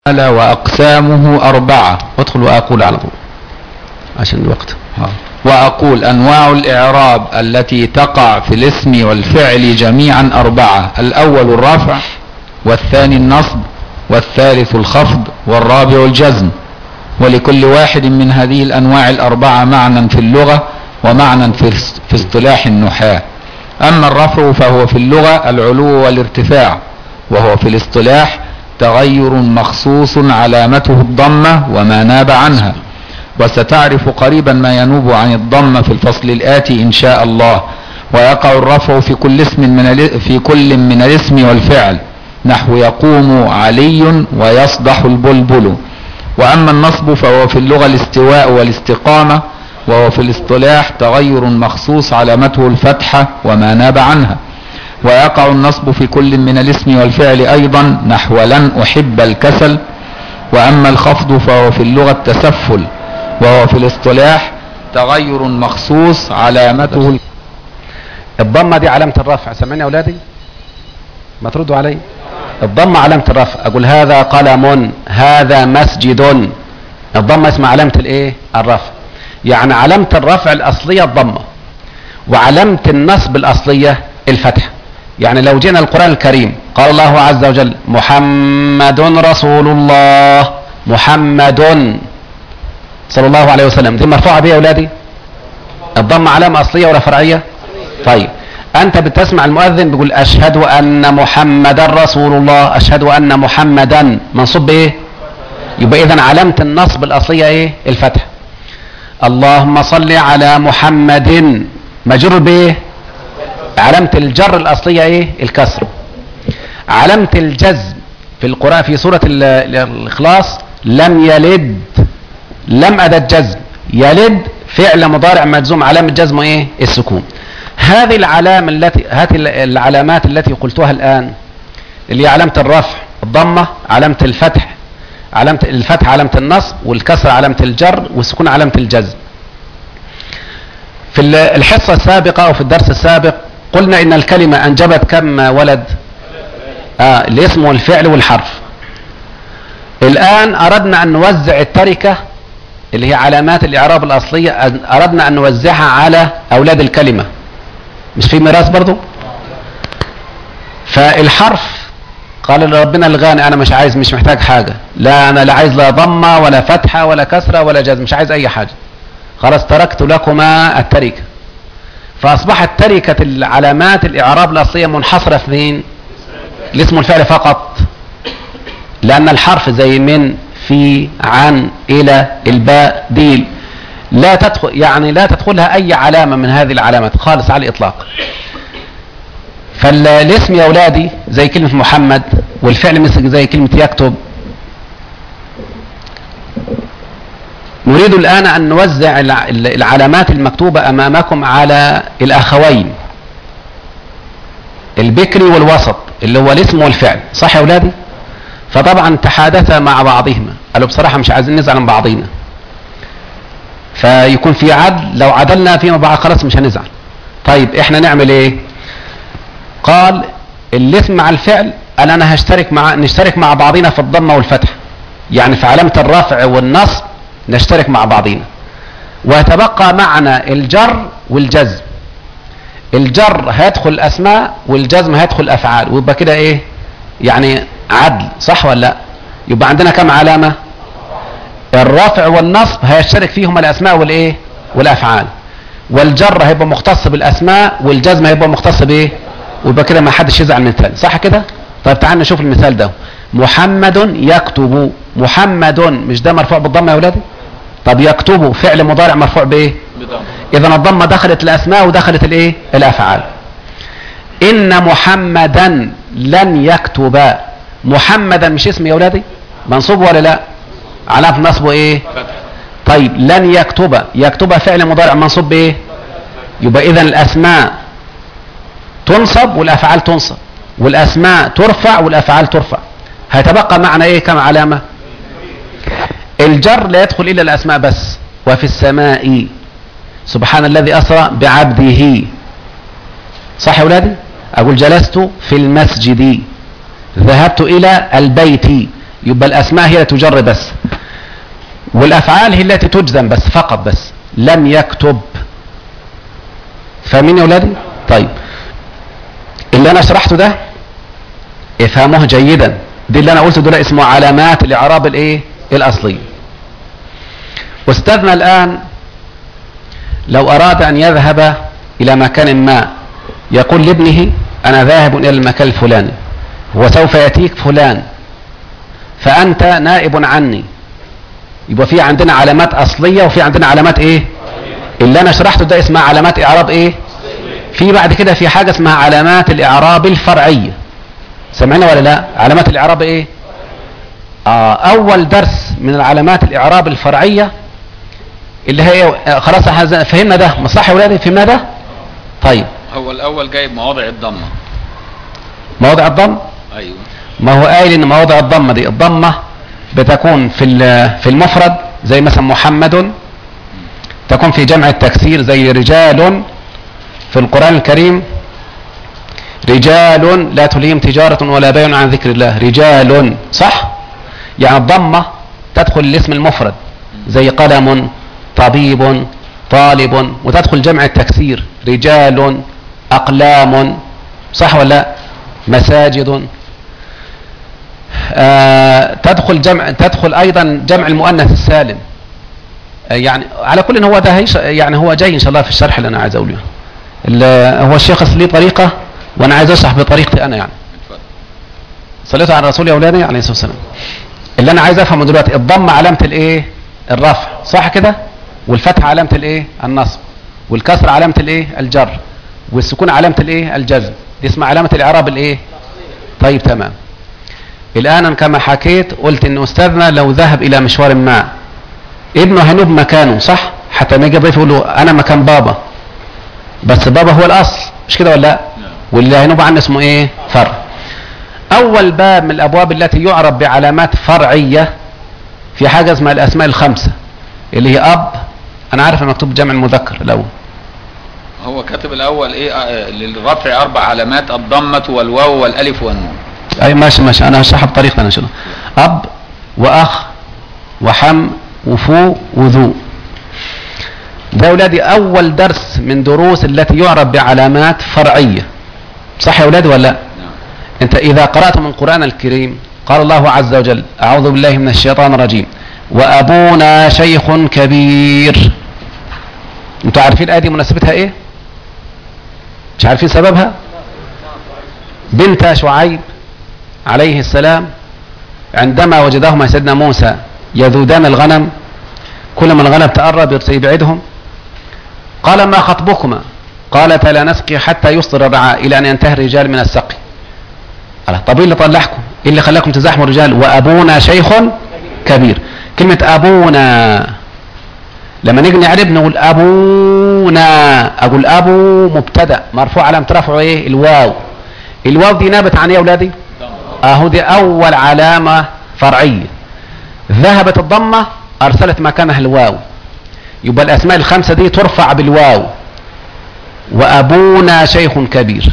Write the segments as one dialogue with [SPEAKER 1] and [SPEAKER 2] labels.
[SPEAKER 1] وأقسامه 4. وادخل وأقول على طول عشان الوقت. وأقول أنواع الإعراب التي تقع في الاسم والفعل جميعا 4. الأول الرفع، والثاني النصب، والثالث الخفض، والرابع الجزم. ولكل واحد من هذه الأنواع 4 معنى في اللغة ومعنى في اصطلاح النحاة. أما الرفع فهو في اللغة العلو والارتفاع، وهو في الاصطلاح تغير مخصوص علامته الضمة وما ناب عنها، وستعرف قريبا ما ينوب عن الضمة في الفصل الآتي إن شاء الله. ويقع الرفع في كل من الاسم والفعل، نحو يقوم علي ويصدح البلبل. وأما النصب فهو في اللغة الاستواء والاستقامة، وهو في الاصطلاح تغير مخصوص علامته الفتحة وما ناب عنها. ويقع النصب في كل من الاسم والفعل أيضا، نحو لن أحب الكسل. وأما الخفض فهو في اللغة التسفل، وهو في الاصطلاح تغير مخصوص علامته.
[SPEAKER 2] الضمة دي علامة الرفع، سامعني يا أولادي؟ ما تردوا علي. الضمة علامة الرفع. أقول هذا قلم، هذا مسجد. الضمة اسمها علامة الايه؟ الرفع. يعني علامة الرفع الأصلية الضمة، وعلامة النصب الأصلية الفتحة. يعني لو جينا القرآن الكريم قال الله عز وجل محمد رسول الله، محمد صلى الله عليه وسلم، دي مرفوعة بيه يا أولادي؟ الضمة علامة أصلية ولا فرعية؟ طيب أنت بتسمع المؤذن بيقول أشهد أن محمدا رسول الله، أشهد أن محمدا، منصوب بإيه؟ يبقى إذن علامة النصب الأصلية إيه؟ الفتح. اللهم صل على محمد، مجرور بإيه؟ علامة الجر الأصلية إيه؟ الكسر. علامة الجزم في القرآن في سورة الإخلاص لم يلد، لم أداة جزم، يلد فعل مضارع مجزوم علامة جزمه إيه؟ السكون. هذه العلامات التي قلتها الآن اللي هي علامة الرفع الضمة، علامة الفتح علامة النصب، والكسر علامة الجر، والسكون علامة الجزم. في الحصة السابقة أو في الدرس السابق قلنا إن الكلمة أنجبت كم ولد؟ الاسم والفعل والحرف. الآن أردنا أن نوزع التركة اللي هي علامات الإعراب الأصلية، أردنا أن نوزعها على أولاد الكلمة. مش في ميراث برضو؟ فالحرف قال لربنا الغاني أنا مش عايز، مش محتاج حاجة، لا أنا لا عايز لا ضمة ولا فتحة ولا كسرة ولا جزم، مش عايز أي حاجة، خلاص تركت لكما التركة. فأصبحت تركة العلامات الإعراب الأصلية منحصرة في مين؟ الاسم والفعل فقط، لأن الحرف زي من، في، عن، إلى، الباء، دي لا تدخل، يعني لا تدخلها أي علامة من هذه العلامات خالص على الإطلاق. فالاسم يا أولادي زي كلمة محمد، والفعل مثل زي كلمة يكتب. نريد الآن أن نوزع العلامات المكتوبة أمامكم على الأخوين البكري والوسط اللي هو الاسم والفعل، صح يا أولادي؟ فطبعا تحادثا مع بعضهما، قالوا بصراحة مش عايزين نزعل من بعضينا، فيكون في عدل، لو عدلنا فيما بعد خلاص مش هنزعل. طيب احنا نعمل ايه؟ قال الاسم مع الفعل قال انا نشترك مع بعضنا في الضمه والفتح، يعني في علامه الرفع والنصب نشترك مع بعضنا، ويتبقى معنا الجر والجزم. الجر هيدخل الاسماء والجزم هيدخل افعال، ويبقى كده ايه؟ يعني عدل، صح ولا لا؟ يبقى عندنا كم علامه؟ الرفع والنصب هيشترك فيهم الاسماء والايه؟ والافعال. والجر هيبقى مختص بالاسماء، والجزم هيبقى مختص بايه؟ ويبقى كده ما حدش يزعل من الثاني، صح كده؟ طيب تعال نشوف المثال ده. محمد يكتب، محمد مش ده مرفوع بالضمه يا اولادي؟ طب يكتب فعل مضارع مرفوع بايه؟ اذا الضمه دخلت الاسماء ودخلت الايه؟ الافعال. ان محمدا لن يكتب، محمدا مش اسم يا اولادي؟ منصوب ولا لا؟ علامه نصبه ايه؟ طيب لن يكتب، يكتب فعل مضارع منصوب بايه؟ يبقى اذا الاسماء تنصب والافعال تنصب، والاسماء ترفع والافعال ترفع. هيتبقى معنا ايه كم علامه؟ الجر لا يدخل الا الاسماء بس. وفي السماء سبحان الذي اسرى بعبده، صح يا اولادي؟ اقول جلست في المسجد، ذهبت الى البيت، يبقى الاسماء هي التي تجر بس، والافعال هي التي تجزم بس فقط بس. لم يكتب. فاهمين يا اولادي؟ طيب اللي انا شرحته ده افهموه جيدا، دي اللي انا قلته دول اسمه علامات الاعراب الايه الاصلي. واستاذنا الان لو اراد ان يذهب الى مكان ما يقول لابنه انا ذاهب الى المكان الفلاني وسوف ياتيك فلان فانت نائب عني، يبقى في عندنا علامات اصليه وفي عندنا علامات ايه؟ اللي انا شرحته ده اسمها علامات اعراب ايه؟ في بعد كده في حاجه اسمها علامات الاعراب الفرعيه. سمعنا ولا لا؟ علامات الاعراب ايه؟ اول درس من العلامات الاعراب الفرعيه اللي هي خلاص فهمنا ده، مش صح يا ولادي؟ فهمنا ده؟ طيب
[SPEAKER 1] هو الاول جايب مواضع الضمه.
[SPEAKER 2] مواضع الضم؟
[SPEAKER 1] ايوه.
[SPEAKER 2] ما هو قايل ان مواضع الضمه دي الضمه بتكون في المفرد زي مثلا محمد، تكون في جمع التكسير زي رجال في القرآن الكريم، رجال لا تلهيهم تجارة ولا بيع عن ذكر الله، رجال صح؟ يعني الضمة تدخل الاسم المفرد زي قلم، طبيب، طالب، وتدخل جمع التكسير رجال، أقلام، صح ولا لا؟ مساجد. تدخل أيضا جمع المؤنث السالم. يعني على كل هو ده يعني هو جاي ان شاء الله في الشرح اللي انا عايز اقوله. هو الشيخ ليه طريقه وانا عايز اشرح بطريقتي انا يعني. صليتوا على الرسول يا اولادي عليه الصلاه والسلام. اللي انا عايز افهمه دلوقتي الضم علامه الايه؟ الرفع، صح كده؟ والفتح علامه الايه؟ النصب، والكسر علامه الايه؟ الجر، والسكون علامه الايه؟ الجزم. دي اسمها علامه الاعراب الايه؟ طيب تمام. الان أنا كما حكيت قلت ان استاذنا لو ذهب الى مشوار ما ابنه هينوب مكانه، صح؟ حتى ما يجي الضيف يقول له انا مكان بابا، بس بابا هو الاصل، مش كده ولا لا؟ واللي هينوب عنه اسمه ايه؟ فرع. اول باب من الابواب التي يعرف بعلامات فرعيه في حاجه اسمها الاسماء الخمسه اللي هي اب. انا عارف مكتوب جمع المذكر الاول.
[SPEAKER 1] هو كاتب الاول ايه؟ للرفع 4 علامات: الضمه والواو والالف والنون.
[SPEAKER 2] اي ماشي انا هشرحها بطريقه ان شاء الله. اب واخ وحم وفو وذو. ده اولادي اول درس من دروس التي يعرف بعلامات فرعيه، صح يا اولادي ولا لا؟ انت اذا قرات من القران الكريم قال الله عز وجل اعوذ بالله من الشيطان الرجيم وابونا شيخ كبير. انتوا عارفين الايه دي مناسبتها ايه؟ مش عارفين سببها؟ بنت شعيب عليه السلام عندما وجدهما سيدنا موسى يذودان الغنم، كل ما الغنم تقرب يبعدهم، قال ما خطبكما؟ قالتا لا نسقي حتى يصدر الرعاء الى ان ينتهي الرجال من السقي. قال طب ايه اللي طلعكم؟ ايه اللي خلاكم تزاحموا الرجال؟ وابونا شيخ كبير. كلمه ابونا لما نيجي نعرب نقول ابونا، اقول ابو مبتدا مرفوع علامه رفعه ايه؟ الواو. الواو دي نابت عن ايه يا اولادي؟ اهو دي اول علامه فرعيه. ذهبت الضمه ارسلت مكانها الواو، يبقى الاسماء الخمسه دي ترفع بالواو. وابونا شيخ كبير.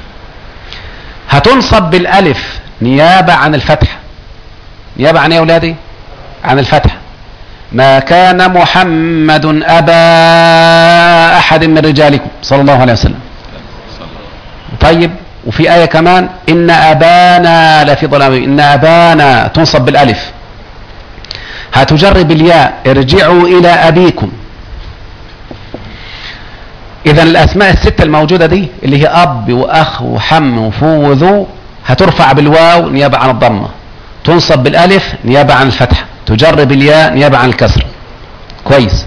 [SPEAKER 2] هتنصب بالالف نيابه عن الفتح. نيابه عن ايه يا اولادي؟ عن الفتح. ما كان محمد ابا احد من رجالكم صلى الله عليه وسلم. طيب وفي ايه كمان ان ابانا لفي ضلال، ان ابانا تنصب بالالف. هتجرب الياء ارجعوا الى ابيكم. اذا الاسماء السته الموجوده دي اللي هي اب واخ وحم وفو وذو هترفع بالواو نيابه عن الضمه، تنصب بالالف نيابه عن الفتحه، تجرب الياء نيابه عن الكسر. كويس.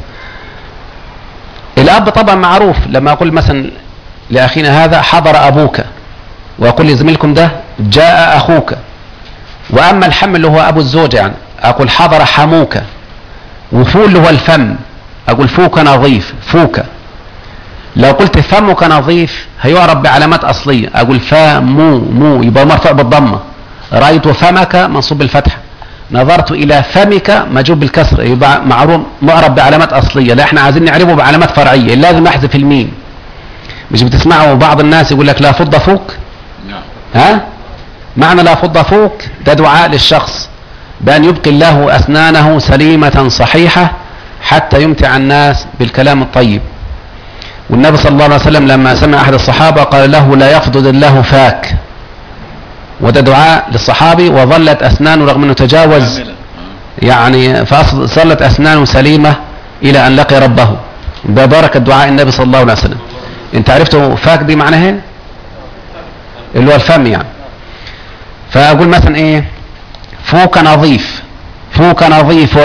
[SPEAKER 2] الاب طبعا معروف، لما اقول مثلا لاخينا هذا حضر ابوك، واقول لزميلكم ده جاء اخوك. واما الحم اللي هو ابو الزوجه يعني اقول حضر حموك. وفو اللي هو الفم اقول فوك نظيف فوك. لو قلت فمك نظيف هيعرف بعلامات اصليه، اقول فمو يبقى مرفوع بالضمه. رايت فمك منصوب بالفتحه. نظرت الى فمك مجوب بالكسر، يبقى معرب بعلامات اصليه. لا احنا عايزين نعربه بعلامات فرعيه، لازم احذف الميم. مش بتسمعوا بعض الناس يقول لك لا فض فوك؟ ها؟ معنى لا فض فوك ده دعاء للشخص بأن يبقي الله أسنانه سليمة صحيحة حتى يمتع الناس بالكلام الطيب. والنبي صلى الله عليه وسلم لما سمع أحد الصحابة قال له لا يفضل الله فاك، وده دعاء للصحابي، وظلت أسنانه رغم أنه تجاوز يعني فظلت أسنانه سليمة إلى أن لقي ربه ببركة دعاء النبي صلى الله عليه وسلم. انت عرفتوا فاك دي معناها اللي هو الفم يعني. فأقول مثلا ايه فوك نظيف، فوك نظيف،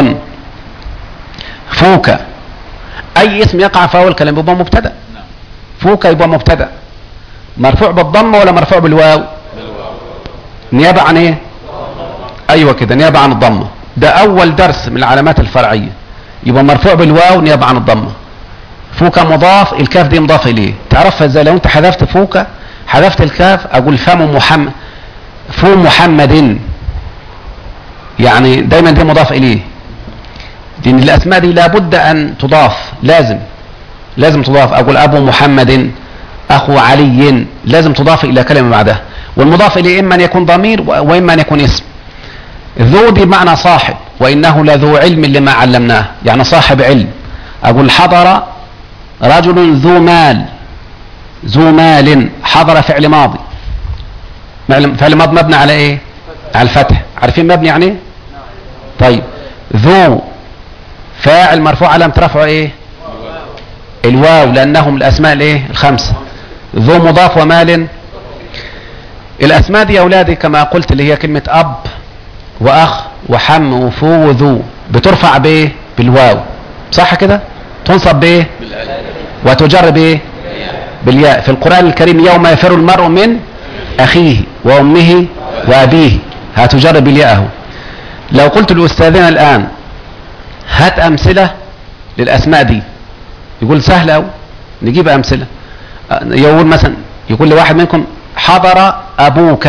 [SPEAKER 2] فوك اي اسم يقع في اول كلام يبقى مبتدا. فوك يبقى مبتدا مرفوع بالضمه ولا مرفوع بالواو؟ نيابه عن ايه؟ ايوه كده نيابه عن الضمه. ده اول درس من العلامات الفرعيه، يبقى مرفوع بالواو نيابه عن الضمه. فوك مضاف، الكاف دي مضاف اليه. تعرفها ازاي؟ لو انت حذفت فوك حذفت الكاف اقول فم محمد، فو محمد، يعني دايما دي مضاف اليه، لان الاسماء دي لابد ان تضاف، لازم تضاف. اقول ابو محمد، اخو علي، لازم تضاف الى كلمه بعدها. والمضاف اليه اما ان يكون ضمير واما ان يكون اسم. ذو دي معنى صاحب، وانه لذو علم لما علمناه، يعني صاحب علم. اقول حضر رجل ذو مال، ذو مال، حضر فعل ماضي، فعل ماضي مبني على ايه؟ على الفتح. عارفين مبني يعني ايه؟ طيب ذو فاعل مرفوع علامة رفعه ايه؟ الواو، لانهم الاسماء الايه؟ الخمسه. ذو مضاف ومال. الاسماء دي يا اولادي كما قلت اللي هي كلمه اب واخ وحم وفو وذو بترفع بايه؟ بالواو، صح كده؟ تنصب بايه؟ وتجر بايه؟ بالياء. في القرآن الكريم يوم يفر المرء من اخيه وامه وابيه، هتجر بالياء اهو. لو قلت لاستاذنا الان هات امثله للاسماء دي، يقول سهله أوي، نجيب امثله. يقول مثلا، يقول لواحد منكم حضر ابوك،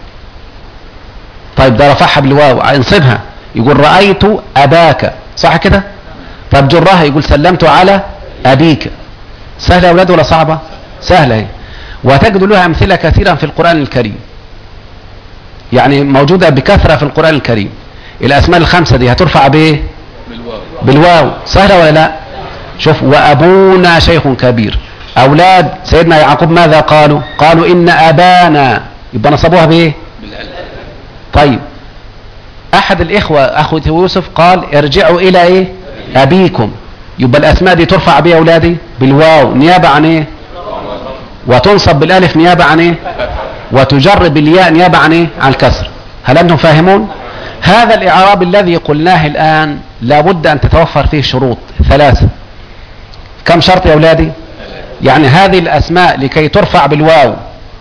[SPEAKER 2] طيب ده رفعها بالواو انصبها، يقول رايت اباك، صح كده؟ طب جرها، يقول سلمت على ابيك. سهله يا اولاد ولا صعبه؟ سهله اهي. وتجد لها امثله كثيرا في القران الكريم، يعني موجوده بكثره في القران الكريم. الاسماء الخمسه دي هترفع بايه؟ بالواو. سهله ولا لا؟ شوف، وابونا شيخ كبير. اولاد سيدنا يعقوب ماذا قالوا؟ قالوا ان ابانا، يبقى نصبوها بايه؟ طيب احد الاخوه اخوة يوسف قال ارجعوا الى ايه؟ ابيكم. يبقى الاسماء دي ترفع بايه يا اولادي؟ بالواو نيابه عن ايه؟ وتنصب بالالف نيابه عن ايه؟ وتجر بالياء نيابه عن ايه؟ عن الكسر. هل انتم فاهمون؟ هذا الاعراب الذي قلناه الان لابد ان تتوفر فيه شروط ثلاثه. كم شرط يا اولادي؟ يعني هذه الاسماء لكي ترفع بالواو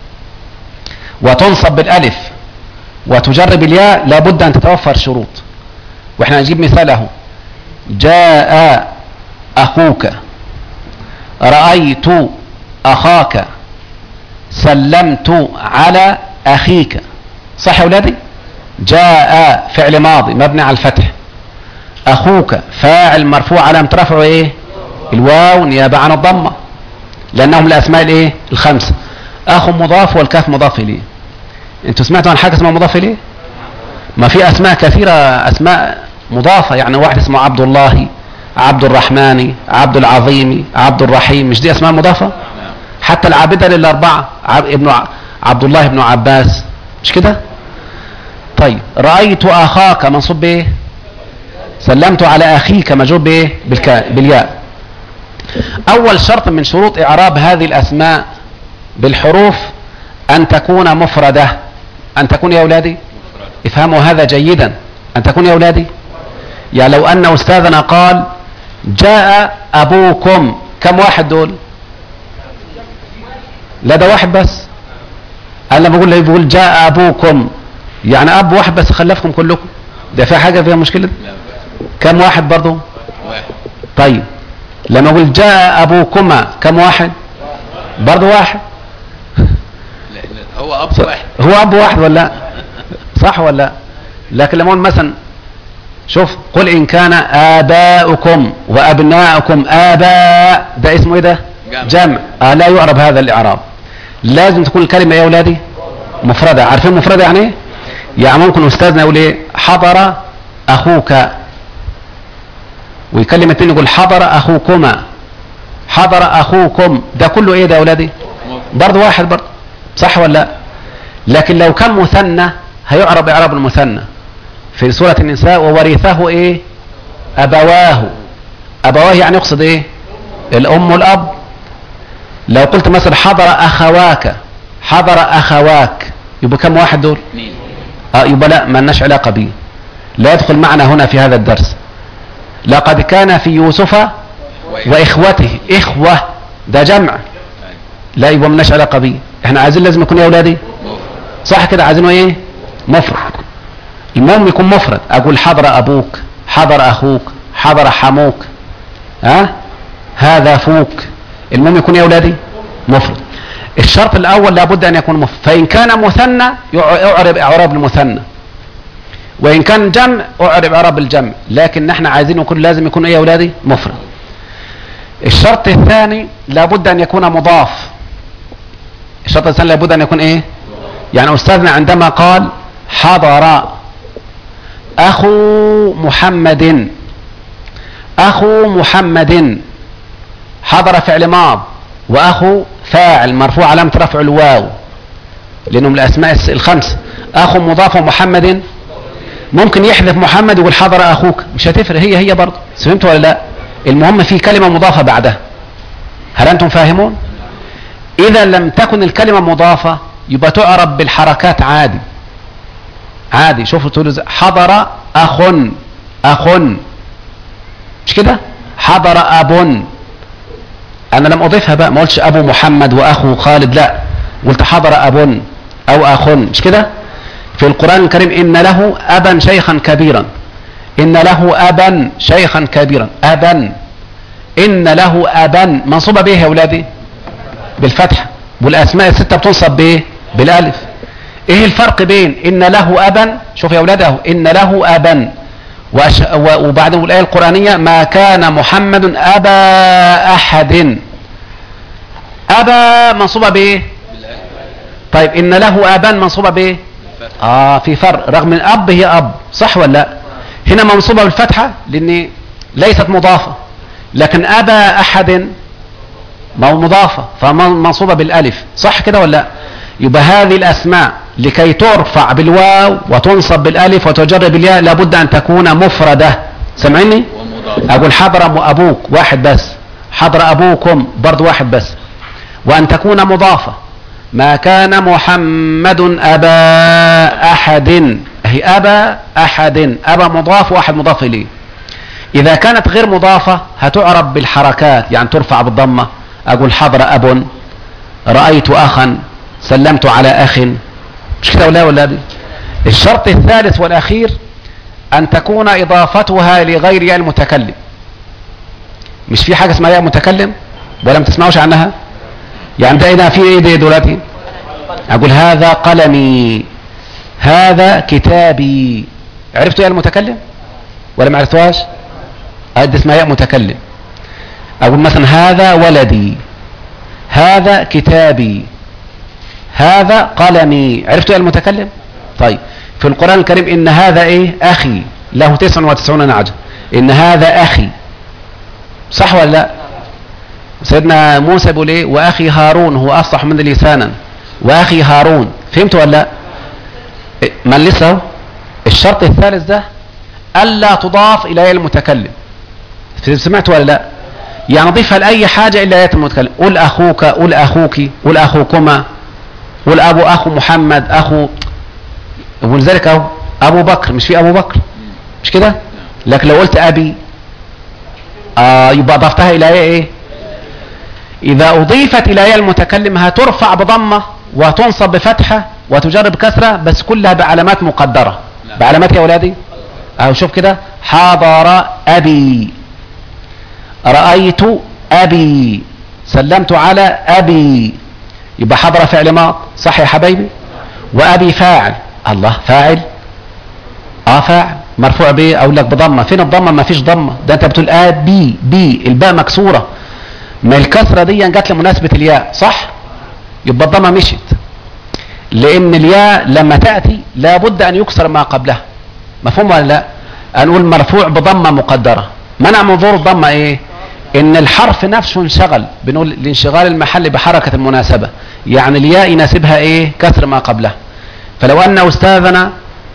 [SPEAKER 2] وتنصب بالالف وتجر بالياء لابد ان تتوفر شروط. واحنا نجيب مثاله: جاء اخوك، رايت اخاك، سلمت على اخيك. صح يا اولادي؟ جاء فعل ماضي مبني على الفتح، اخوك فاعل مرفوع علامة رفعه ايه؟ الواو نيابه عن الضمه، لانهم الاسماء الايه؟ الخمسه. اخو مضاف والكاف مضاف اليه. انتوا سمعتوا عن حاجه اسمها مضاف اليه؟ ما في اسماء كثيره اسماء مضافه، يعني واحد اسمه عبد الله، عبد الرحمن، عبد العظيم، عبد الرحيم، مش دي اسماء مضافه؟ حتى العابده للاربعه، عبد الله بن عباس، مش كده؟ طيب رايت اخاك منصوب بايه؟ سلمت على اخيك مجرور بايه؟ بالياء. اول شرط من شروط اعراب هذه الاسماء بالحروف ان تكون مفردة. ان تكون يا اولادي، افهموا هذا جيدا، ان تكون يا اولادي. يعني لو ان استاذنا قال جاء ابوكم، كم واحد دول؟ لا ده واحد بس. انا بقول جاء ابوكم، يعني اب واحد بس خلفكم كلكم، ده في حاجه فيها مشكله؟ كم واحد برضو؟ طيب لما اقول جاء ابوكما كم واحد؟ برضو واحد.
[SPEAKER 1] هو اب واحد،
[SPEAKER 2] هو اب واحد ولا صح ولا؟ لكن لما اقول مثلا شوف، قل ان كان اباؤكم وابناؤكم اباء، ده اسمه ايه؟ ده جمع. لا يعرب هذا الاعراب. لازم تكون الكلمه يا اولادي مفرده. عارفين مفرده يعني ايه؟ يعني ممكن استاذنا يقول ايه؟ حضر اخوك، ويكلم التاني يقول حضر اخوكما، حضر اخوكم، ده كله ايه ده يا اولادي؟ برضه واحد برضه، صح ولا لا؟ لكن لو كان مثنى هيعرب اعراب المثنى في سورة النساء، وورثه ايه؟ ابواه. ابواه يعني يقصد ايه؟ الام والاب. لو قلت مثلا حضر اخواك، حضر اخواك، يبقى كم واحد دول؟ يبقى لا، ما لناش علاقة به، لا يدخل معنا هنا في هذا الدرس. لقد كان في يوسف واخوته، اخوة ده جمع، لا يبقى ما لناش علاقة به. احنا عايزين لازم يكون يا اولادي صح كده، عايزينه ايه؟ مفرد. المهم يكون مفرد. اقول حضر ابوك، حضر اخوك، حضر حموك، هذا فوك. المهم يكون يا اولادي مفرد. الشرط الاول لابد ان يكون مفرد، فان كان مثنى يعرب اعراب المثنى، وان كان جمع اعرب اعراب الجمع، لكن نحن عايزين يكون لازم يكون ايه يا اولادي؟ مفرد. الشرط الثاني لابد ان يكون مضاف. الشرط الثاني لابد ان يكون ايه؟ يعني استاذنا عندما قال حضر اخو محمد، اخو محمد، حضر فعل ماض، واخو فاعل مرفوع علامة رفع الواو لانه من الاسماء الخمسة. اخو مضاف ومحمد ممكن يحذف محمد ويقول حضر اخوك، مش هتفرق، هي برضه. فهمتوا ولا لا؟ المهم في كلمة مضافة بعدها. هل انتم فاهمون؟ اذا لم تكن الكلمة مضافة يبقى تعرب بالحركات عادي عادي. شوفوا تقولوا حضر اخ، اخ، مش كده؟ حضر اب، انا لم اضيفها بقى، ما قلتش ابو محمد واخو خالد، لا، قلت حضر اب او اخ، مش كده؟ في القرآن الكريم ان له ابا شيخا كبيرا، ان له ابا شيخا كبيرا، ابا، ان له ابا منصوبة به يا اولادي؟ بالفتحة. والاسماء الستة بتنصب بايه؟ بالالف. ايه الفرق بين ان له ابا؟ شوف يا اولاد اهو، ان له ابا، وبعدين الايه القرانيه ما كان محمد ابا احد، ابا منصوبه بايه؟ طيب ان له ابا منصوبه بايه؟ في فرق، رغم ان اب هي اب، صح ولا لا؟ هنا منصوبه بالفتحه لان ليست مضافه، لكن ابا احد مضافه فمنصوبه بالالف، صح كده ولا لا؟ يبقى هذه الاسماء لكي ترفع بالواو وتنصب بالالف وتجر بالياء لابد ان تكون مفردة. سمعني؟ اقول حضر ابوك واحد بس، حضر ابوكم برضو واحد بس، وان تكون مضافة. ما كان محمد ابا احد، هي ابا احد، ابا مضاف واحد مضاف اليه. اذا كانت غير مضافة هتعرب بالحركات، يعني ترفع بالضمة. اقول حضر اب، رأيت اخا، سلمت على اخ، مش كده ولا دي؟ الشرط الثالث والاخير ان تكون اضافتها لغير ياء المتكلم. مش في حاجه اسمها ياء متكلم ولا ما تسمعوش عنها؟ يعني ده هنا في ايه ده دلوقتي؟ اقول هذا قلمي، هذا كتابي. عرفتوا ياء المتكلم ولا ما عرفتوهاش؟ دي اسمها ياء متكلم. اقول مثلا هذا ولدي، هذا كتابي، هذا قلمي. عرفتوا يا المتكلم؟ طيب في القرآن الكريم ان هذا ايه؟ اخي له 99 نعجة، ان هذا اخي، صح ولا لا؟ سيدنا موسى بيقول ايه؟ واخي هارون هو افصح من لسانا، واخي هارون. فهمتوا ولا لا؟ من لسه الشرط الثالث ده الا تضاف الى ياء المتكلم. سمعتوا ولا لا؟ يعني ضيفها لاي حاجة الا ياء المتكلم. قل اخوك، قل اخوك، قل اخوكما، والابو اخو محمد، اخو. ولذلك اهو ابو بكر، مش في ابو بكر، مش كده؟ لكن لو قلت ابي يبقى اضفتها الى ايه؟ اذا اضيفت الى ياء المتكلم هترفع بضمه وتنصب بفتحه وتجر بكسره، بس كلها بعلامات مقدره. بعلامات يا اولادي اهو، شوف كده، حضر ابي، رايت ابي، سلمت على ابي. يبقى حضر فعل ماض، صح يا حبايبي؟ وابي فاعل. الله، فاعل؟ فاعل مرفوع بايه؟ اقول لك بضمه. فين الضمه؟ ما فيش ضمه، ده انت بتقول ابي، بي، الباء مكسوره، ما الكسره دي جت لمناسبه الياء، صح؟ يبقى الضمه مشت، لان الياء لما تاتي لابد ان يكسر ما قبلها. مفهوم ولا لا؟ هنقول مرفوع بضمة مقدرة. منع من ظهور الضمة ايه؟ ان الحرف نفسه انشغل، بنقول الانشغال المحلي بحركة المناسبة، يعني الياء يناسبها ايه؟ كسر ما قبلها. فلو ان استاذنا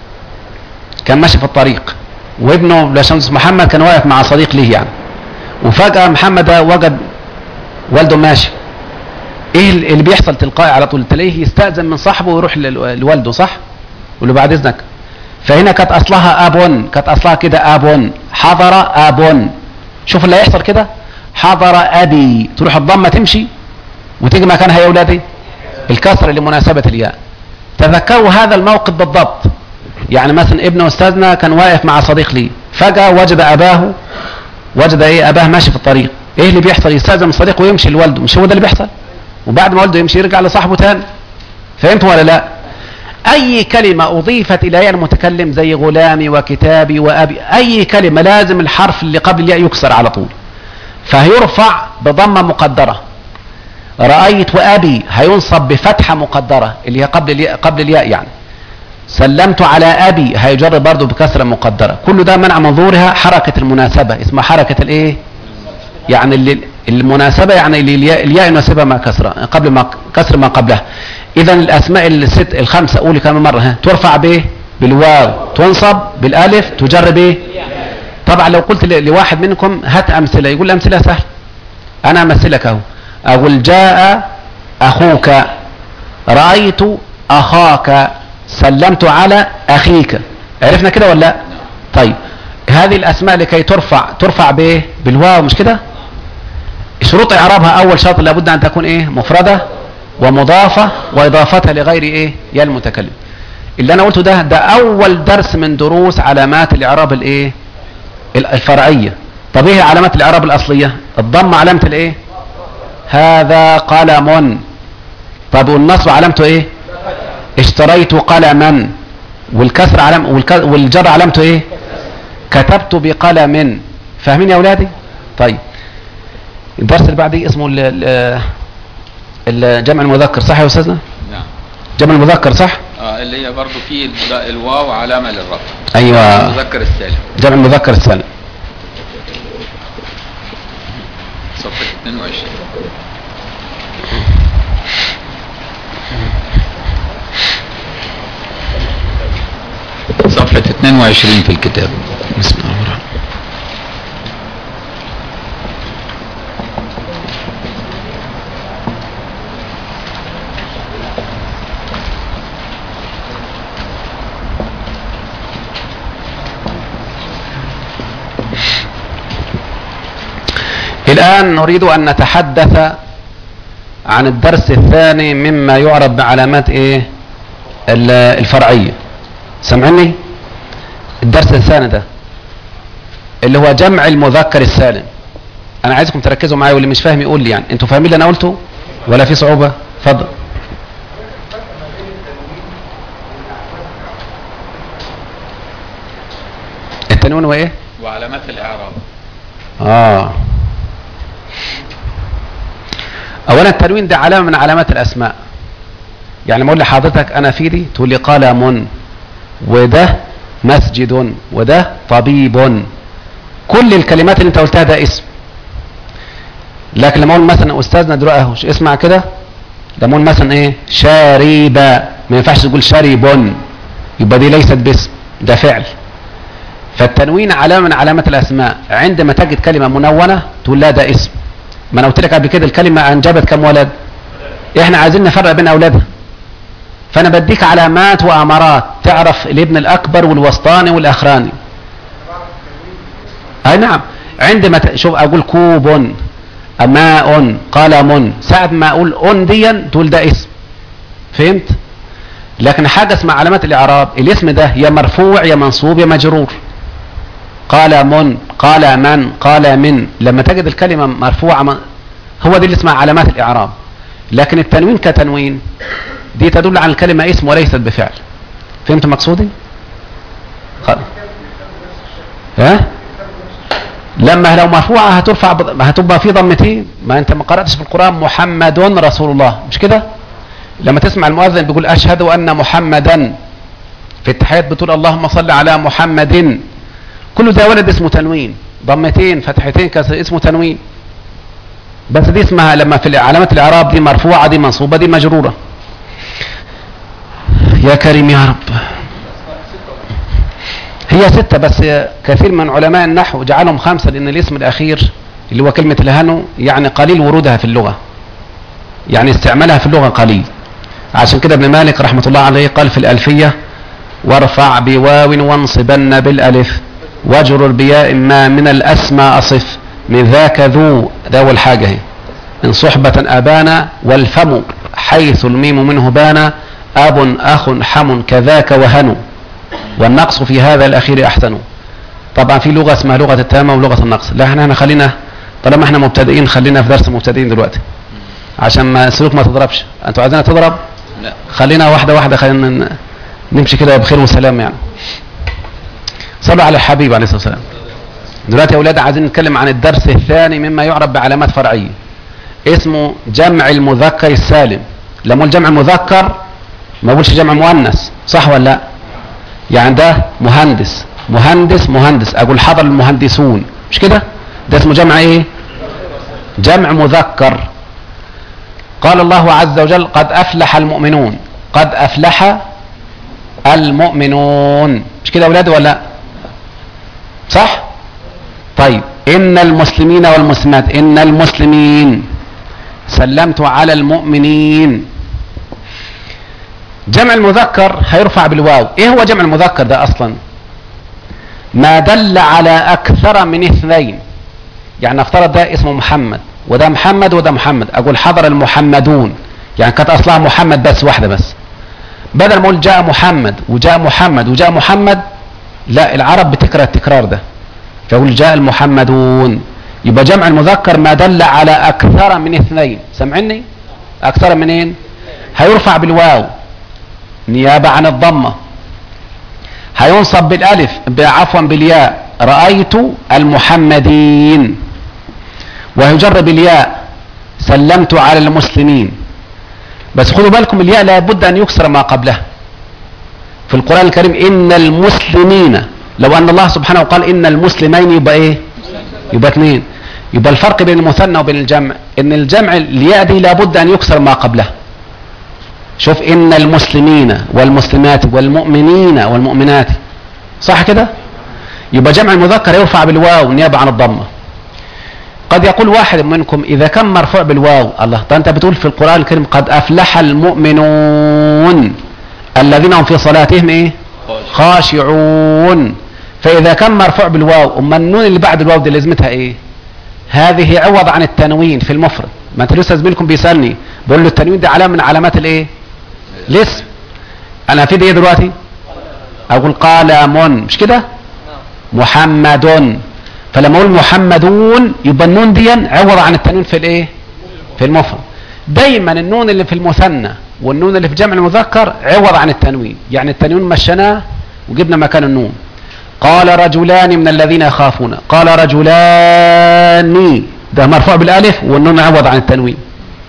[SPEAKER 2] كان ماشي في الطريق وابنه باشمهندس محمد كان واقف مع صديق ليه يعني، وفجأة محمد ده وجد والده ماشي، ايه اللي بيحصل تلقائي على طول؟ تلاقيه يستأذن من صاحبه ويروح لوالده، صح؟ يقول له بعد اذنك. فهنا كانت اصلها اب، كانت اصلها كده اب، حضر اب. شوف اللي هيحصل كده، حضر ابي، تروح الضمه تمشي وتيجي مكانها يا اولادي الكسر لمناسبه الياء. تذكروا هذا الموقف بالضبط. يعني مثلا ابن استاذنا كان واقف مع صديق لي، فجاه وجد اباه، وجد ايه؟ اباه ماشي في الطريق. ايه اللي بيحصل؟ يستاذن من صديقه ويمشي لوالده، مش هو ده اللي بيحصل؟ وبعد ما والده يمشي يرجع لصاحبه تاني. فهمتوا ولا لا؟ اي كلمة اضيفت الى ياء المتكلم زي غلامي وكتابي وابي، اي كلمة لازم الحرف اللي قبل الياء يكسر على طول، فهيرفع بضمة مقدرة. رأيت وابي هينصب بفتحة مقدرة اللي هي قبل الياء يعني. سلمت على ابي هيجر برضه بكسرة مقدرة. كل ده منع من ظهورها حركة المناسبة، اسمها حركة الايه؟ يعني اللي المناسبة، يعني اللي الياء يناسبها ما كسرة قبل ما كسر ما قبلها. اذا الاسماء الخمسة قولي كم مرة، ترفع بايه؟ بالواو، تنصب بالالف، تجر بايه؟ طبعا لو قلت لواحد منكم هات امثلة، يقول امثلة سهل. انا امثلك اهو، اقول جاء اخوك، رأيت اخاك، سلمت على اخيك. عرفنا كده ولا لا؟ طيب هذه الاسماء لكي ترفع بايه؟ بالواو، مش كده؟ شروط اعرابها، اول شرط لابد ان تكون ايه؟ مفردة ومضافة واضافتها لغير ايه؟ يا المتكلم. اللي انا قلته ده اول درس من دروس علامات الاعراب الايه؟ الفرعية. طب ايه علامات الاعراب الاصلية؟ الضم علامة الايه؟ هذا قلم. طب والنصب علامته ايه؟ اشتريت قلما. والكسر والجر علامته ايه؟ كتبت بقلم. فاهمين يا اولادي؟ طيب الدرس اللي بعديه اسمه الجمع المذكر، صح يا استاذنا؟
[SPEAKER 1] نعم.
[SPEAKER 2] جمع المذكر صح؟
[SPEAKER 1] اللي هي برضه فيه الواو علامة للرفع.
[SPEAKER 2] ايوه.
[SPEAKER 1] المذكر السالم.
[SPEAKER 2] جمع المذكر السالم.
[SPEAKER 1] صفحة 22. صفحة 22 في الكتاب. بسم الله الرحمن الرحيم.
[SPEAKER 2] الآن نريد أن نتحدث عن الدرس الثاني مما يعرف بعلامات ايه؟ الفرعية. سمعني؟ الدرس الثاني ده اللي هو جمع المذكر السالم. انا عايزكم تركزوا معايا، واللي مش فاهم يقول لي. يعني انتوا فاهمين اللي انا قلته ولا في صعوبة؟ اتفضل. التنوين وايه؟
[SPEAKER 1] وعلامات الاعراب.
[SPEAKER 2] اولا التنوين ده علامة من علامات الاسماء. يعني ما اقول لحضرتك انا في دي، تقول لي قلم، وده مسجد، وده طبيب. كل الكلمات اللي انت قلتها ده اسم. لكن لما اقول مثلا استاذنا دلوقتي اهو، اسمع كده، لما اقول مثلا ايه؟ شارب، ما ينفعش تقول شارب، يبقى دي ليست باسم، ده فعل. فالتنوين علامة من علامات الاسماء. عندما تجد كلمة منونة تقول لا ده اسم. ما انا قلت لك قبل كده الكلمة انجبت كم ولد؟ احنا عايزين نفرق بين اولادها، فانا بديك علامات وامارات تعرف الابن الاكبر والوسطاني والاخراني. اي نعم. عندما شوف اقول كوب، ماء، قلم، ساعة ما اقول ان ديا تقول ده اسم. فهمت؟ لكن حاجة اسمها علامات الاعراب، الاسم ده يا مرفوع يا منصوب يا مجرور. قلم، قلما، قلم. لما تجد الكلمة مرفوعة هو دي اللي اسمها علامات الاعراب. لكن التنوين كتنوين دي تدل على الكلمة اسم وليست بفعل. فهمت مقصودي؟ ها؟ لما لو مرفوعة هتبقى في ضمتين. ما انت ما قرأتش في القرآن محمد رسول الله، مش كده؟ لما تسمع المؤذن بيقول اشهد ان محمدا، في التحيات بتقول اللهم صل على محمد. كله ده ولد اسمه تنوين، ضمتين فتحتين كسر اسمه تنوين، بس دي اسمها لما في علامات الاعراب دي مرفوعه دي منصوبه دي مجروره. يا كريم يا رب. هي 6 بس كثير من علماء النحو جعلهم 5 لان الاسم الاخير اللي هو كلمه الهنو يعني قليل ورودها في اللغه، يعني استعمالها في اللغه قليل. عشان كده ابن مالك رحمه الله عليه قال في الالفيه: وارفع بواو وانصبن بالالف واجرر بياء ما من الاسماء اصف من ذاك ذو، ده اول حاجه اهي، ان صحبه ابانا والفم حيث الميم منه بانا اب اخ حم كذاك وهنو والنقص في هذا الاخير احسن. طبعا في لغه اسمها لغه التامه ولغه النقص، لا احنا خلينا طالما احنا مبتدئين خلينا في درس مبتدئين دلوقتي عشان ما السلوك ما تضربش. انتوا عايزينها تضرب؟ لا خلينا واحده واحده، خلينا نمشي كده بخير وسلام يعني. صلوا على الحبيب عليه الصلاه والسلام. دلوقتي يا اولاد عايزين نتكلم عن الدرس الثاني مما يعرف بعلامات فرعيه، اسمه جمع المذكر السالم. لما اقول جمع مذكر ما اقولش جمع مؤنث، صح ولا لا؟ يعني ده مهندس مهندس مهندس، اقول حضر المهندسون، مش كده؟ ده اسمه جمع ايه؟ جمع مذكر. قال الله عز وجل: قد افلح المؤمنون. قد افلح المؤمنون، مش كده يا اولاد ولا لا؟ صح؟ طيب ان المسلمين والمسلمات، ان المسلمين، سلمت على المؤمنين. جمع المذكر هيرفع بالواو. ايه هو جمع المذكر ده اصلا؟ ما دل على اكثر من 2. يعني نفترض ده اسمه محمد وده محمد وده محمد، اقول حضر المحمدون، يعني كانت اصلها محمد بس واحده بس، بدل ما اقول جاء محمد وجاء محمد وجاء محمد، لا العرب بتكره التكرار ده فيقول جاء المحمدون. يبقى جمع المذكر ما دل على اكثر من 2. سمعني؟ اكثر منين؟ هيرفع بالواو نيابه عن الضمه، هينصب بالالف عفوا بالياء رايت المحمدين، وهيجر بالياء سلمت على المسلمين. بس خدوا بالكم الياء لابد ان يكسر ما قبلها. في القرآن الكريم ان المسلمين، لو ان الله سبحانه قال ان المسلمين يبقى ايه؟ يبقى 2. يبقى الفرق بين المثنى وبين الجمع ان الجمع الياء دي لابد ان يكسر ما قبلها. شوف ان المسلمين والمسلمات والمؤمنين والمؤمنات، صح كده؟ يبقى جمع المذكر يرفع بالواو نيابه عن الضمه. قد يقول واحد منكم اذا كان مرفوع بالواو، الله ده انت بتقول في القرآن الكريم قد افلح المؤمنون الذين هم في صلاتهم ايه؟ خاشعون. فاذا كان مرفوع بالواو، اما النون اللي بعد الواو دي لازمتها ايه؟ هذه عوض عن التنوين في المفرد. ما انت لسه زميلكم بيسالني بقول له التنوين دي علامه من علامات الايه؟ الاسم. انا هفيد ايه دلوقتي؟ اقول قلم، مش كده؟ محمد. فلما اقول محمدون يبقى النون دي عوض عن التنوين في الايه؟ في المفرد. دايما النون اللي في المثنى والنون اللي في جمع المذكر عوض عن التنوين، يعني التنوين مشيناه وجبنا مكان النون. قال رجلان من الذين يخافون، قال رجلان، ده مرفوع بالالف والنون عوض عن التنوين.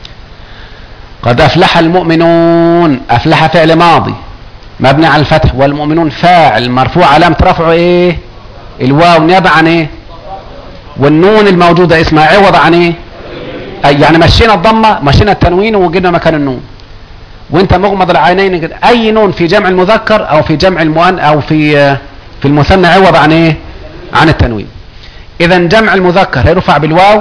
[SPEAKER 2] قد افلح المؤمنون، افلح فعل ماضي مبني على الفتح، والمؤمنون فاعل مرفوع علامه رفعه ايه؟ الواو نيابه عن ايه؟ والنون الموجوده اسمها عوض عن ايه؟ يعني مشينا الضمه مشينا التنوين وجبنا مكان النون. وانت مغمض العينين كده، اي نون في جمع المذكر او في جمع المؤنث او في المثنى عوض عن ايه؟ عن التنوين. اذا جمع المذكر هيرفع بالواو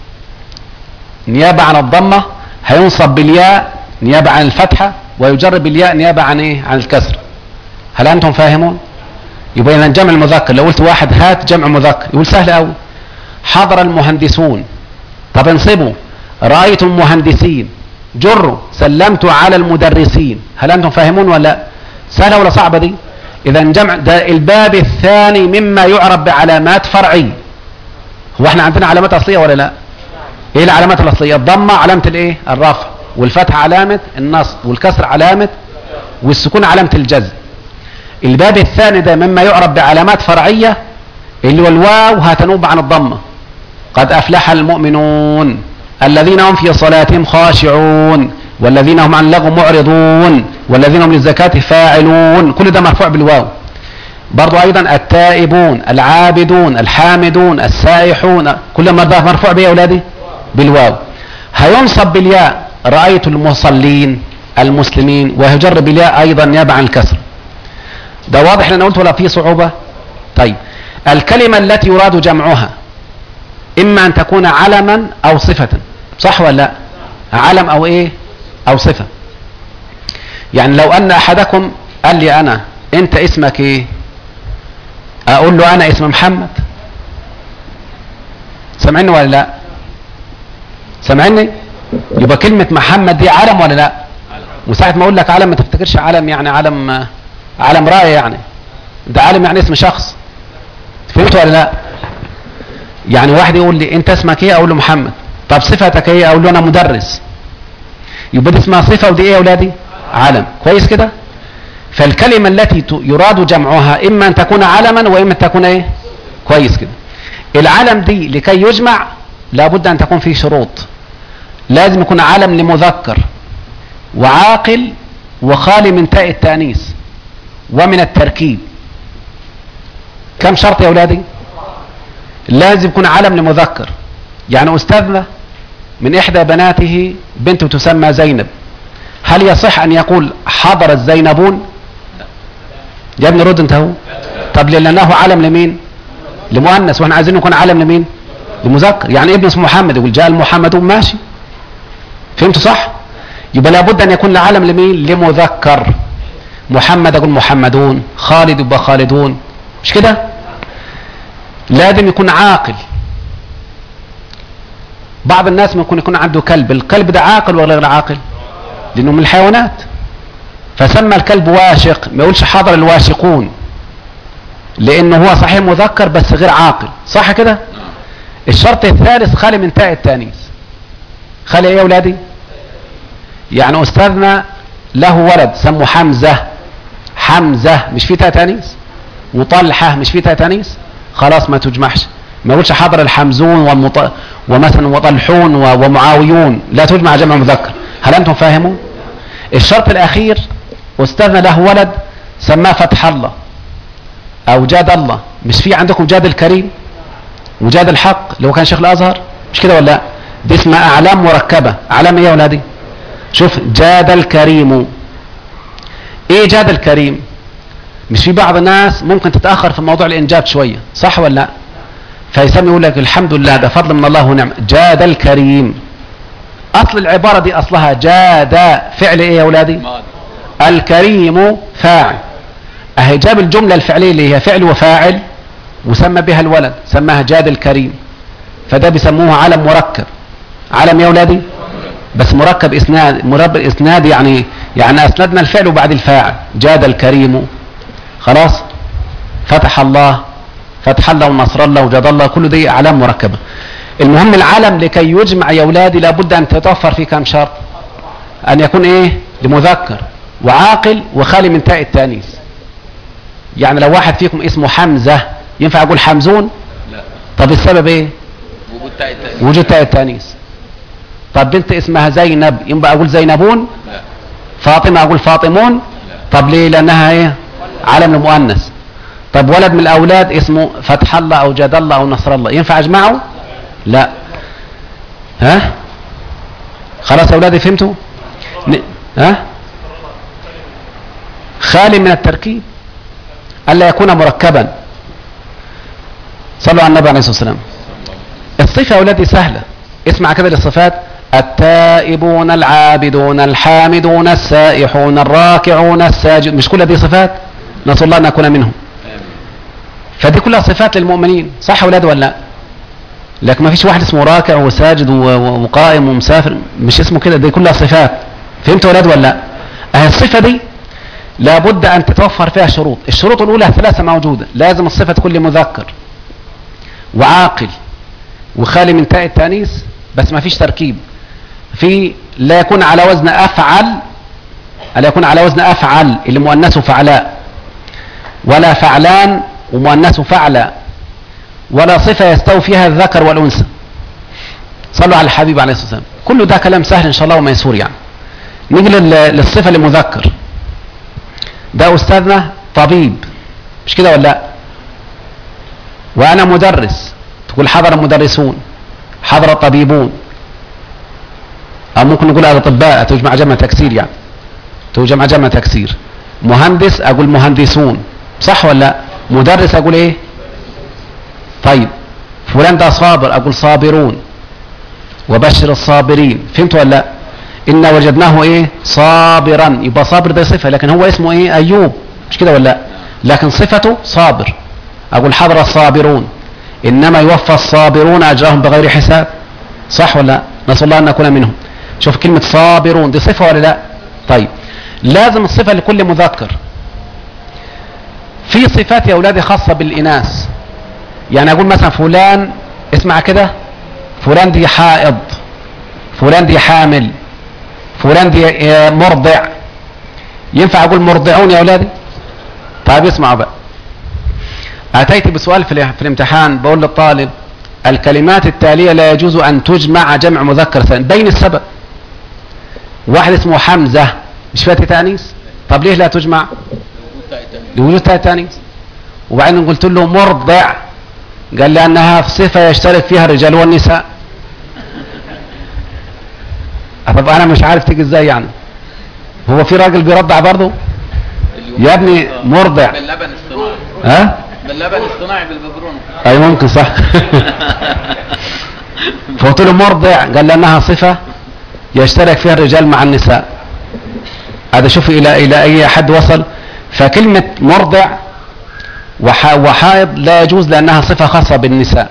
[SPEAKER 2] نيابه عن الضمه، هينصب بالياء نيابه عن الفتحه، ويجر بالياء نيابه عن ايه؟ عن الكسر. هل انتم فاهمون؟ يبقى اذا جمع المذكر لو قلت واحد هات جمع مذكر يقول سهل قوي، حضر المهندسون، طب انصبوا رايت المهندسين، جروا سلمت على المدرسين. هل انتم فاهمون ولا لا؟ سهله ولا صعبه دي؟ اذا جمع ده الباب الثاني مما يعرف بعلامات فرعيه. هو احنا عندنا علامات اصليه ولا لا؟ ايه العلامات الاصليه؟ الضمه علامه الايه؟ الرفع، والفتحه علامه النصب، والكسر علامه، والسكون علامه الجزم. الباب الثاني ده مما يعرف بعلامات فرعيه اللي هو الواو هتنوب عن الضمه. قد افلح المؤمنون الذين هم في صلاتهم خاشعون والذين هم عن اللغو معرضون والذين هم للزكاة فاعلون، كل ده مرفوع بالواو. برضو ايضا التائبون العابدون الحامدون السائحون، كل ما ده مرفوع بيه يا اولادي بالواو. هينصب بالياء رأيت المصلين المسلمين، وهيجر بالياء ايضا نيابة عن الكسر. ده واضح اللي انا قلت ولا فيه صعوبة؟ طيب الكلمة التي يراد جمعها اما ان تكون علما او صفة، صح ولا لا؟ علم او ايه او صفة. يعني لو ان احدكم قال لي انا انت اسمك ايه، اقول له انا اسم محمد، سمعني ولا لا؟ سمعني؟ يبقى كلمة محمد دي علم ولا لا؟ وساعة ما اقول لك علم ما تفتكرش علم يعني علم رأي، يعني ده علم يعني اسم شخص، فهمت ولا لا؟ يعني واحد يقول لي انت اسمك ايه، اقول له محمد. طب صفتك ايه، اقول له انا مدرس. يبقى دي اسمها صفة ودي ايه يا اولادي؟ علم. كويس كده؟ فالكلمة التي يراد جمعها اما ان تكون علما واما ان تكون ايه؟ كويس كده. العلم دي لكي يجمع لابد ان تكون فيه شروط. لازم يكون علم لمذكر وعاقل وخالي من تاء التانيث ومن التركيب. كم شرط يا اولادي؟ لازم يكون علم لمذكر. يعني استاذنا من احدى بناته بنت تسمى زينب، هل يصح ان يقول حضر الزينبون؟ يا ابني رد انت اهو. طب لانه علم لمين؟ لمؤنث، واحنا عايزين يكون علم لمين؟ لمذكر. يعني ابن اسمه محمد يقول جاء المحمدون، ماشي، فهمت صح؟ يبقى لابد ان يكون العلم لمين؟ لمذكر. محمد اقول محمدون، خالد يبقى خالدون، مش كده؟ لازم يكون عاقل. بعض الناس ممكن يكون عنده كلب، الكلب ده عاقل ولا غير عاقل؟ لانه من الحيوانات، فسمى الكلب واشق، ما يقولش حاضر الواشقون، لانه هو صحيح مذكر بس غير عاقل، صح كده؟ الشرط الثالث خالي من تاء التانيث. خالي ايه يا اولادي؟ يعني استاذنا له ولد سموه حمزة، حمزة مش في تاء تانيث، وطلحة مش في تاء تانيث، خلاص ما تجمعش. ما يقولش حضر الحمزون ومثلا وطلحون ومعاويون، لا تجمع جمع مذكر. هل انتم فاهمون؟ الشرط الاخير استاذنا له ولد سماه فتح الله او جاد الله، مش في عندكم جاد الكريم وجاد الحق اللي هو كان شيخ الازهر، مش كده ولا لا؟ دي اسمها اعلام مركبة. اعلام ايه يا ولادي؟ شوف جاد الكريم. ايه جاد الكريم؟ مش في بعض الناس ممكن تتاخر في موضوع الانجاب شويه، صح ولا لا؟ فيسمي يقول لك الحمد لله ده فضل من الله ونعم، جاد الكريم. اصل العباره دي اصلها جاد فعل ايه يا اولادي؟ الكريم فاعل. اهي جاب الجمله الفعليه اللي هي فعل وفاعل وسمى بها الولد، سماها جاد الكريم. فده بيسموه علم مركب. علم يا اولادي بس مركب اسناد، مركب اسناد يعني اسندنا الفعل وبعد الفاعل. جاد الكريم، خلاص. فتح الله، فتح الله ونصر الله وجاد الله، كل دي اعلام مركبه. المهم العلم لكي يجمع يا اولادي لابد ان تتوفر فيه كم شرط؟ ان يكون ايه؟ لمذكر وعاقل وخالي من تاء التانيث. يعني لو واحد فيكم اسمه حمزه ينفع اقول حمزون؟ لا. طب السبب ايه؟ وجود تاء التانيث. طب بنت اسمها زينب ينبقى اقول زينبون؟ لا. فاطمه اقول فاطمون؟ لا. طب ليه؟ لانها ايه؟ علم المؤنث. طب ولد من الاولاد اسمه فتح الله او جاد الله او نصر الله ينفع اجمعه؟ لا. ها؟ خلاص يا اولادي فهمتوا؟ ها؟ خالي من التركيب، الا يكون مركبا. صلوا على النبي عليه الصلاه والسلام. الصفه يا اولادي سهله، اسمع كده للصفات: التائبون العابدون الحامدون السائحون الراكعون الساجدون. مش كل دي صفات؟ نسأل الله ان نكون منهم. فدي كلها صفات للمؤمنين، صح يا اولاد ولا لا؟ لكن ما فيش واحد اسمه راكع وساجد وقائم ومسافر، مش اسمه كده، دي كلها صفات. فهمتوا يا اولاد ولا لا؟ الصفه دي لابد ان تتوفر فيها شروط. الشروط الاولى ثلاثه موجوده. لازم الصفه تكون لمذكر وعاقل وخالي من تاء التانيث، بس ما فيش تركيب. لا يكون على وزن افعل، لا يكون على وزن افعل اللي مؤنثه فعلاء، ولا فعلان ومؤنثه فعلا، ولا صفه يستوي فيها الذكر والانثى. صلوا على الحبيب عليه الصلاه والسلام. كله ده كلام سهل ان شاء الله وميسور. يعني نيجي للصفه للمذكر. ده استاذنا طبيب مش كده ولا لا؟ وانا مدرس تقول حضر مدرسون، حضر طبيبون، او ممكن نقول الاطباء تجمع جمع تكسير، يعني تجمع جمع تكسير. مهندس اقول مهندسون، صح ولا لا؟ مدرس اقول ايه؟ طيب فلان ده صابر اقول صابرون، وبشر الصابرين. فهمتوا ولا لا؟ إن وجدناه ايه؟ صابرا. يبقى صابر ده صفة، لكن هو اسمه ايه؟ ايوب، مش كده ولا لا؟ لكن صفته صابر. اقول حضر الصابرون، انما يوفى الصابرون اجرهم بغير حساب، صح ولا لا؟ نسأل الله ان نكون منهم. شوف كلمة صابرون دي صفة ولا لا؟ طيب لازم الصفة لكل مذكر. في صفات يا اولادي خاصة بالاناث، يعني اقول مثلا فلان، اسمع كده، فلان دي حائض، فلان دي حامل، فلان دي مرضع. ينفع اقول مرضعون يا اولادي؟ طيب اسمعوا بقى. اتيت بسؤال في الامتحان، بقول للطالب الكلمات التالية لا يجوز ان تجمع جمع مذكر سالم، بين السبب. واحد اسمه حمزة مش فيها تانيث، طب ليه لا تجمع؟ لوجود تاء تانيث. وبعدين قلت له مرضع، قال لي انها صفة يشترك فيها الرجال والنساء. طب انا مش عارف تيجي ازاي يعني. هو في راجل بيرضع برضه يا ابني؟ مرضع
[SPEAKER 3] باللبن الصناعي.
[SPEAKER 2] ها؟
[SPEAKER 3] باللبن الصناعي بالببرون.
[SPEAKER 2] اي ممكن صح. فقلت له مرضع، قال لي انها صفة يشترك فيها الرجال مع النساء. هذا شوف الى اي حد وصل. فكلمة مرضع وحائض لا يجوز لانها صفة خاصة بالنساء.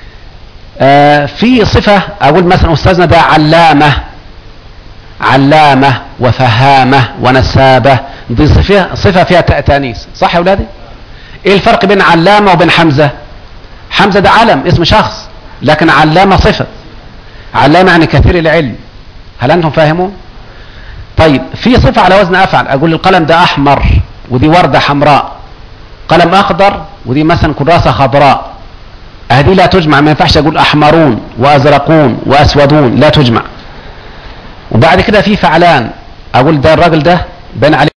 [SPEAKER 2] في صفة اقول مثلا استاذنا ده علامة، علامة وفهامة ونسابة، دي صفة فيها تاء تانيث، صح يا اولادي؟ ايه الفرق بين علامة وبين حمزة؟ حمزة ده علم اسم شخص، لكن علامة صفة. علامة يعني كثير العلم. هل انتم فاهمون؟ طيب في صفة على وزن افعل، اقول القلم ده احمر ودي وردة حمراء، قلم اخضر ودي مثلا كراسة خضراء. هذه لا تجمع، ما ينفعش اقول احمرون وازرقون واسودون، لا تجمع. وبعد كده في فعلان، اقول ده الراجل ده بين عليه